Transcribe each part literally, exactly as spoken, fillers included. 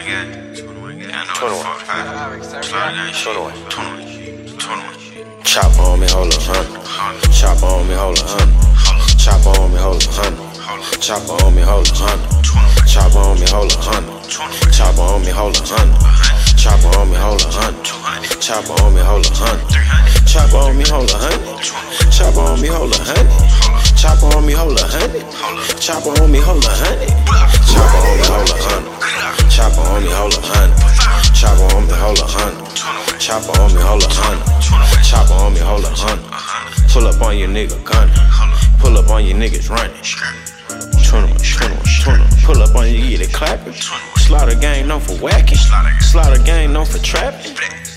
gang. twenty-one gang. twenty-one. Slaughter gang shit. twenty-one. twenty-one. twenty-one. Chop on me, hold a hundred. Chop on me, hold a hundred. Chop on me, hold a hundred. Chop on me, hold a hundred. Chop on me, hold a hundred. Chop on me, hold a hundred. Chop on me, hold a hundred. Chop on me, hold a hundred. Chop on me, hold a hundred. Chop on me, hold a hundred. Chop on me, hold a hundred. Chop on me, hold a hundred. Chop on me, hold a hundred. Chop on me, hold a hundred. Chop on me, hold a hundred. Chop on me, hold a hundred. Chop on me, hold a hundred. Pull up on your nigga gunning. Pull up on your niggas running. twenty-one, twenty-one, twenty-one. Pull up on you, get it clapping. Slaughter gang known for whacking. Slaughter gang known for trapping.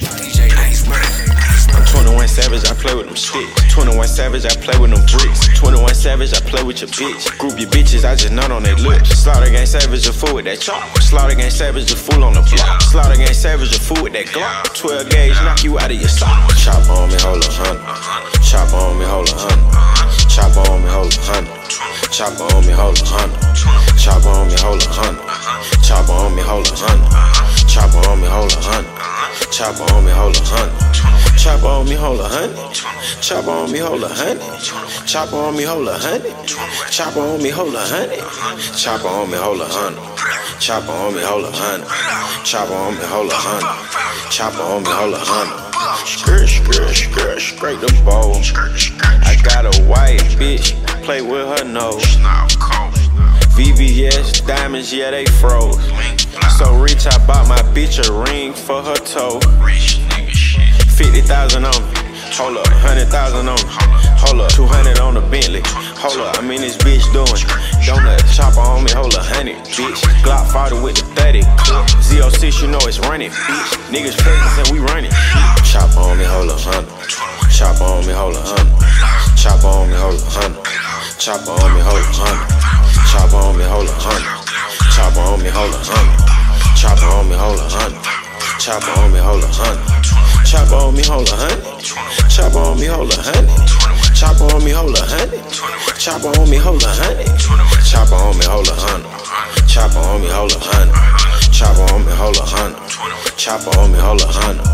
I'm twenty-one Savage, I play with them sticks. twenty-one Savage, I play with them bricks. twenty-one Savage, I play with your bitch. Group your bitches, I just nut on they lips. Slaughter gang Savage, a fool with that chop. Slaughter gang Savage, a fool on the block. Slaughter gang Savage, a fool with that Glock. twelve gauge, knock you out of your sock. Chop on me, hold a hundred. Chop on me, hold a hundred. Chop on me, hold a hundred. Chop on me, hold a hundred. Chop on me, hold a hundred. Chop on me, hold a hundred. Chop on me, hold a hundred. Chop on me, hold a hundred. Chop on me, hold a hundred. Chop on me, hold a hundred. Chop on me, hold a hundred. Chop on me, hold a hundred. Chop on me, hold a hundred. Chop on me, hold a hundred. Chop on me, hold a hundred. Chop on me, hold a hundred. Skirt, skirt, skirt, scrape the bowl. I got a white bitch, play with her nose. V V S diamonds, yeah, they froze. So rich, I bought my bitch a ring for her toe. fifty thousand on me, hold up, one hundred thousand on me, hold up, two hundred on the Bentley, hold up, I mean this bitch doing, don't let chopper on me, hold a hundred, bitch, Glock forty with the thirty, Z oh six, you know it's running, bitch, niggas pregnant and we running, chop on me, hold a hundred, chop on me, hold a hundred, chop on me, hold a hundred, chop on me, hold a hundred, chop on me, hold a hundred, chop on me, hold a hundred, chop on me, hold a hundred, chop on me, hold a hundred. Chop on me, hold a hundred. Chop on me, hold a hundred. Chop on me, hold a hundred. Chop on me, hold a hundred. Chop on me, hold a hundred. Chop on me, hold a hundred. Chop on me, hold a hundred. Chop on me, hold a hundred.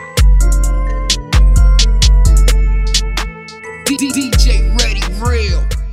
D J Ready Real.